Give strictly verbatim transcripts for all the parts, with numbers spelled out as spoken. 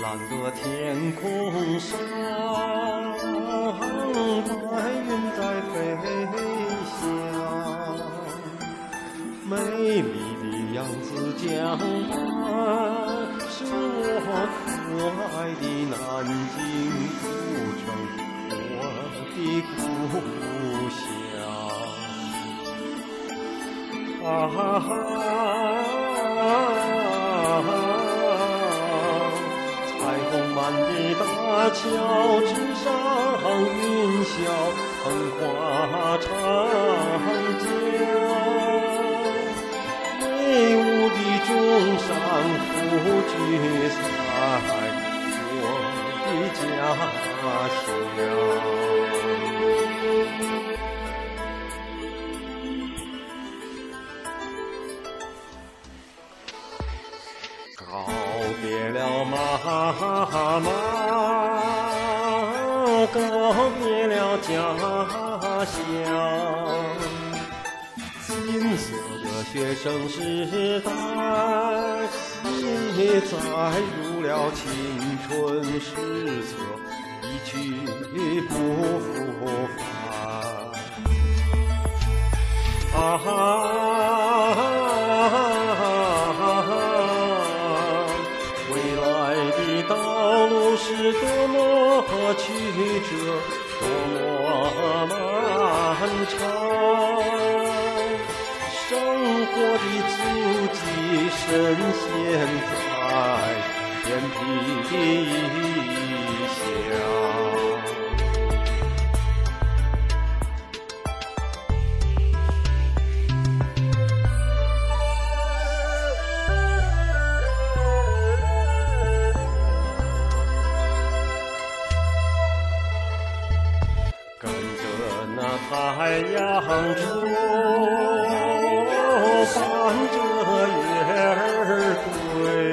蓝的天空上，白云在飞翔，美丽的扬子江畔，是我可爱的南京古城，我的故乡。啊哈哈！满的大桥之上，云霄横跨长江，威武的中山虎踞在我的家乡。告别了妈妈，告别了家乡，金色的学生时代也载入了青春史册，一去不复返。啊哈！道路是多么曲折，多么漫长，生活的足迹深陷在偏僻异乡。太阳中伴着月儿归，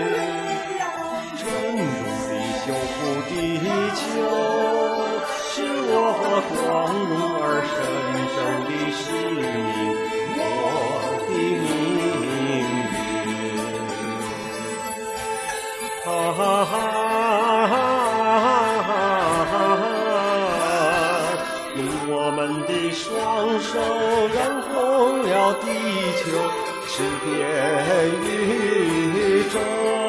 沉重的修复地球，是我光荣而神圣的使命，我的命运。哈哈哈！我们的双手染红了地球，吃遍宇宙。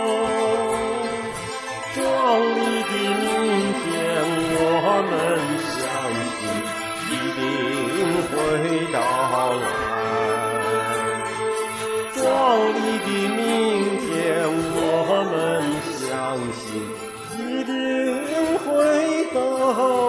壮丽的明天，我们相信一定会到来。壮丽的明天，我们相信一定会到来。